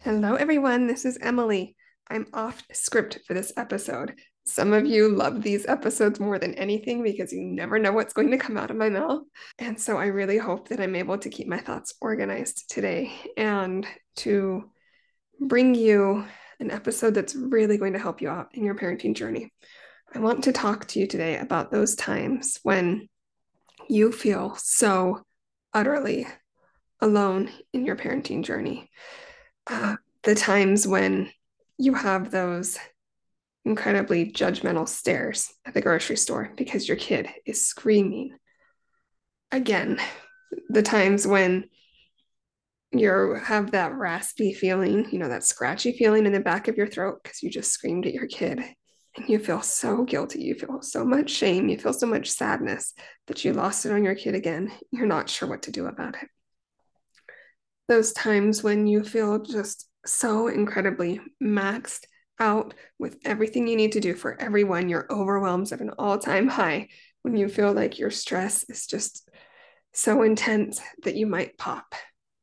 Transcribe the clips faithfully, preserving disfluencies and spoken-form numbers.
Hello, everyone. This is Emily. I'm off script for this episode. Some of you love these episodes more than anything because you never know what's going to come out of my mouth. And so I really hope that I'm able to keep my thoughts organized today and to bring you an episode that's really going to help you out in your parenting journey. I want to talk to you today about those times when you feel so utterly alone in your parenting journey. Uh, the times when you have those incredibly judgmental stares at the grocery store because your kid is screaming. Again, the times when you have that raspy feeling, you know, that scratchy feeling in the back of your throat because you just screamed at your kid and you feel so guilty. You feel so much shame. You feel so much sadness that you lost it on your kid again. You're not sure what to do about it. Those times when you feel just so incredibly maxed out with everything you need to do for everyone, you're overwhelmed at an all-time high, when you feel like your stress is just so intense that you might pop.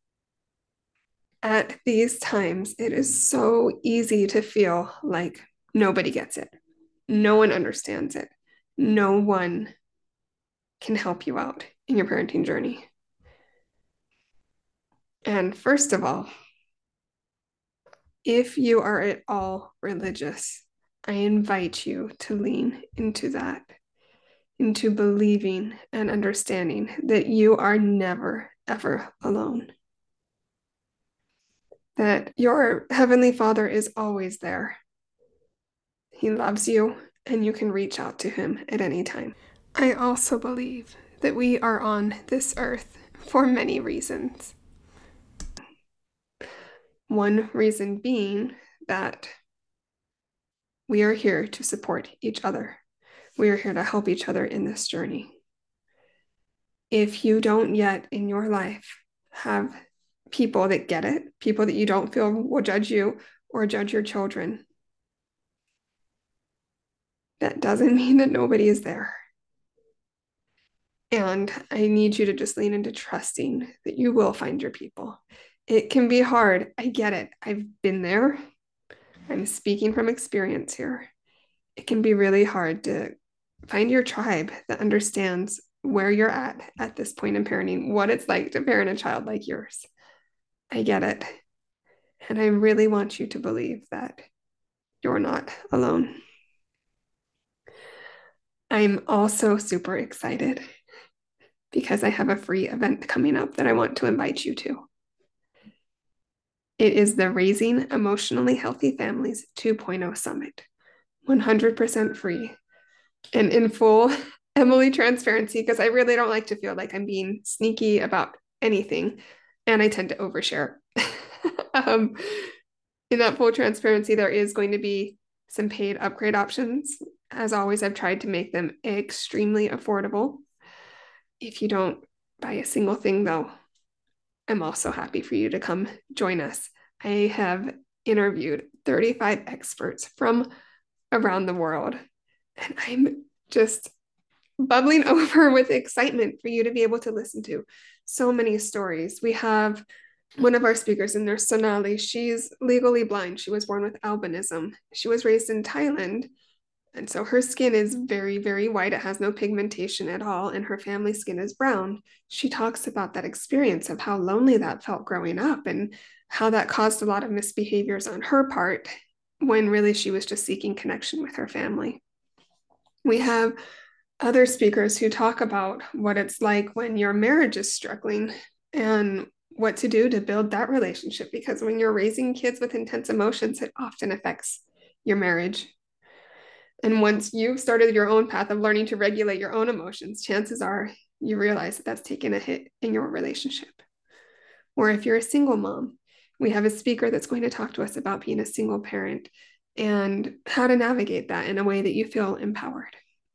At these times, it is so easy to feel like nobody gets it. No one understands it. No one can help you out in your parenting journey. And first of all, if you are at all religious, I invite you to lean into that, into believing and understanding that you are never, ever alone. That your Heavenly Father is always there. He loves you, and you can reach out to Him at any time. I also believe that we are on this earth for many reasons. One reason being that we are here to support each other. We are here to help each other in this journey. If you don't yet in your life have people that get it, people that you don't feel will judge you or judge your children, that doesn't mean that nobody is there. And I need you to just lean into trusting that you will find your people. It can be hard. I get it. I've been there. I'm speaking from experience here. It can be really hard to find your tribe that understands where you're at at this point in parenting, what it's like to parent a child like yours. I get it. And I really want you to believe that you're not alone. I'm also super excited because I have a free event coming up that I want to invite you to. It is the Raising Emotionally Healthy Families two point oh Summit, one hundred percent free and in full Emily transparency, because I really don't like to feel like I'm being sneaky about anything, and I tend to overshare. um, in that full transparency, there is going to be some paid upgrade options. As always, I've tried to make them extremely affordable. If you don't buy a single thing, though, I'm also happy for you to come join us. I have interviewed thirty-five experts from around the world, and I'm just bubbling over with excitement for you to be able to listen to so many stories. We have one of our speakers in there, Sonali. She's legally blind. She was born with albinism. She was raised in Thailand. And so her skin is very, very white. It has no pigmentation at all. And her family skin is brown. She talks about that experience of how lonely that felt growing up and how that caused a lot of misbehaviors on her part when really she was just seeking connection with her family. We have other speakers who talk about what it's like when your marriage is struggling and what to do to build that relationship, because when you're raising kids with intense emotions, it often affects your marriage. And once you've started your own path of learning to regulate your own emotions, chances are you realize that that's taken a hit in your relationship. Or if you're a single mom, we have a speaker that's going to talk to us about being a single parent and how to navigate that in a way that you feel empowered.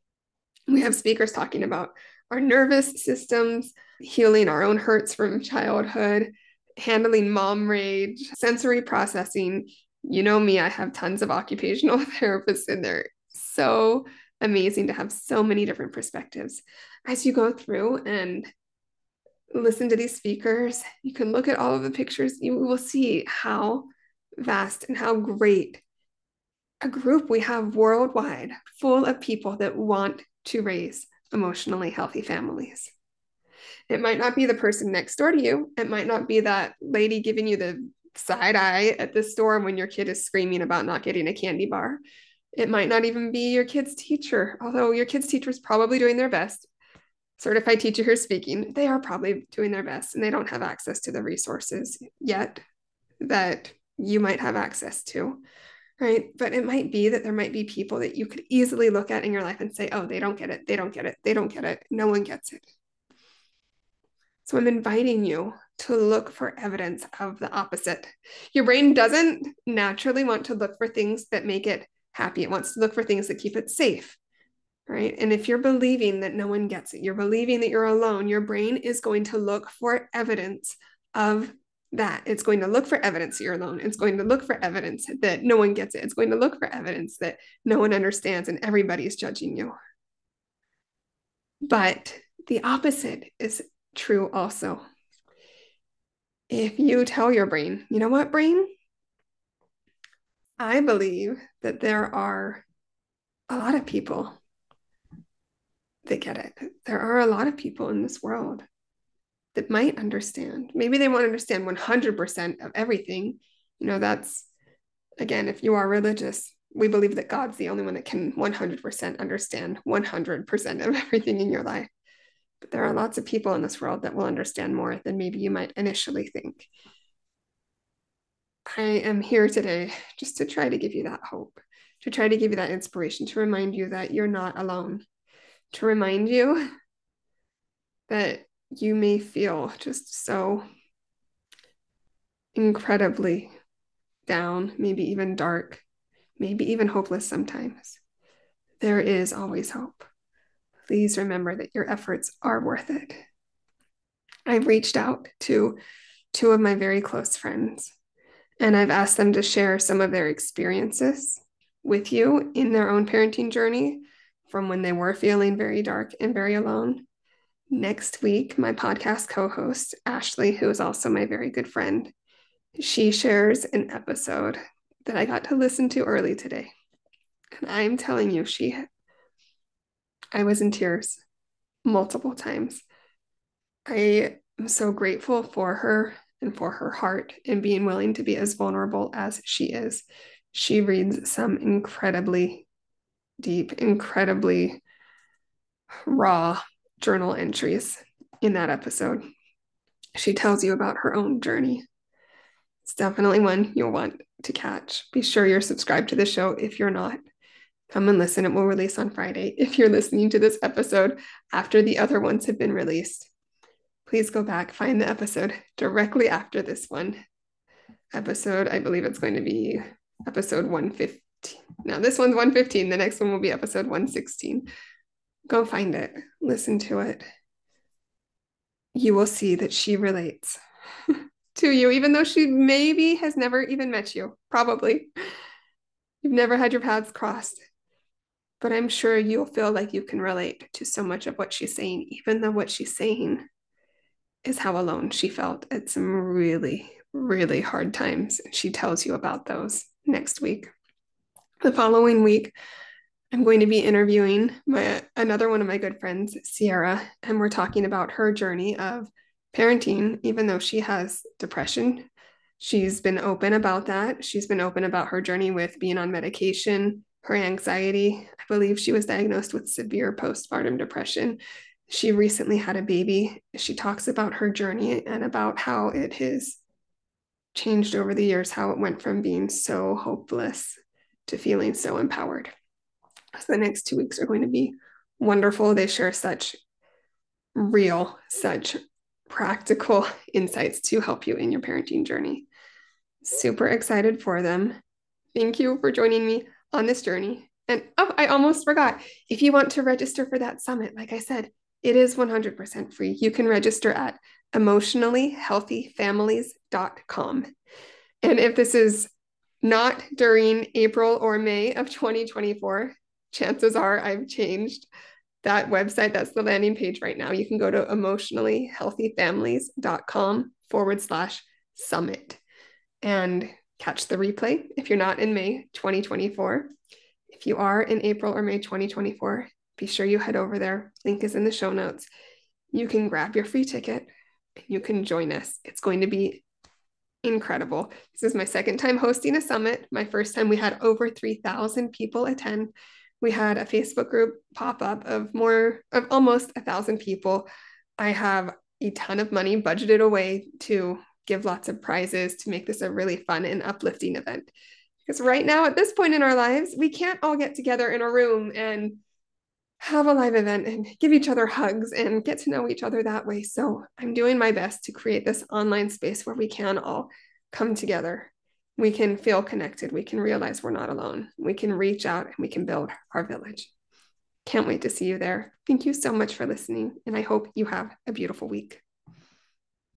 We have speakers talking about our nervous systems, healing our own hurts from childhood, handling mom rage, sensory processing. You know me, I have tons of occupational therapists in there. So amazing to have so many different perspectives. As you go through and listen to these speakers, you can look at all of the pictures. You will see how vast and how great a group we have worldwide full of people that want to raise emotionally healthy families. It might not be the person next door to you. It might not be that lady giving you the side eye at the store when your kid is screaming about not getting a candy bar. It might not even be your kid's teacher, although your kid's teacher is probably doing their best. Certified teacher here speaking, they are probably doing their best and they don't have access to the resources yet that you might have access to, right? But it might be that there might be people that you could easily look at in your life and say, oh, they don't get it, they don't get it, they don't get it, no one gets it. So I'm inviting you to look for evidence of the opposite. Your brain doesn't naturally want to look for things that make it happy. It wants to look for things that keep it safe, right? And if you're believing that no one gets it, you're believing that you're alone, your brain is going to look for evidence of that. It's going to look for evidence that you're alone. It's going to look for evidence that no one gets it. It's going to look for evidence that no one understands and everybody's judging you. But the opposite is true also. If you tell your brain, you know what, brain? I believe that there are a lot of people that get it. There are a lot of people in this world that might understand. Maybe they won't understand one hundred percent of everything. You know, that's, again, if you are religious, we believe that God's the only one that can one hundred percent understand one hundred percent of everything in your life. But there are lots of people in this world that will understand more than maybe you might initially think. I am here today just to try to give you that hope, to try to give you that inspiration, to remind you that you're not alone, to remind you that you may feel just so incredibly down, maybe even dark, maybe even hopeless sometimes. There is always hope. Please remember that your efforts are worth it. I've reached out to two of my very close friends, and I've asked them to share some of their experiences with you in their own parenting journey from when they were feeling very dark and very alone. Next week, my podcast co-host, Ashley, who is also my very good friend, she shares an episode that I got to listen to early today. And I'm telling you, she, I was in tears multiple times. I am so grateful for her and for her heart and being willing to be as vulnerable as she is. She reads some incredibly deep, incredibly raw journal entries in that episode. She tells you about her own journey. It's definitely one you'll want to catch. Be sure you're subscribed to the show if you're not. Come and listen. It will release on Friday. If you're listening to this episode after the other ones have been released, please go back, find the episode directly after this one. Episode, I believe it's going to be episode one fifteen. Now this one's one fifteen. The next one will be episode one sixteen. Go find it. Listen to it. You will see that she relates to you, even though she maybe has never even met you. Probably. You've never had your paths crossed. But I'm sure you'll feel like you can relate to so much of what she's saying, even though what she's saying is how alone she felt at some really, really hard times. She tells you about those next week. The following week, I'm going to be interviewing my another one of my good friends, Sierra, and we're talking about her journey of parenting, even though she has depression. She's been open about that. She's been open about her journey with being on medication, her anxiety. I believe she was diagnosed with severe postpartum depression. She recently had a baby. She talks about her journey and about how it has changed over the years, how it went from being so hopeless to feeling so empowered. So the next two weeks are going to be wonderful. They share such real, such practical insights to help you in your parenting journey. Super excited for them. Thank you for joining me on this journey. And oh, I almost forgot. If you want to register for that summit, like I said, it is one hundred percent free. You can register at emotionally healthy families dot com. And if this is not during April or May of twenty twenty-four, chances are I've changed that website. That's the landing page right now. You can go to emotionally healthy families dot com forward slash summit and catch the replay if you're not in May twenty twenty-four. If you are in April or May twenty twenty-four, be sure you head over there. Link is in the show notes. You can grab your free ticket and you can join us. It's going to be incredible. This is my second time hosting a summit. My first time we had over three thousand people attend. We had a Facebook group pop up of more of almost a thousand people. I have a ton of money budgeted away to give lots of prizes to make this a really fun and uplifting event. Because right now, at this point in our lives, we can't all get together in a room and have a live event and give each other hugs and get to know each other that way. So I'm doing my best to create this online space where we can all come together. We can feel connected. We can realize we're not alone. We can reach out and we can build our village. Can't wait to see you there. Thank you so much for listening, and I hope you have a beautiful week.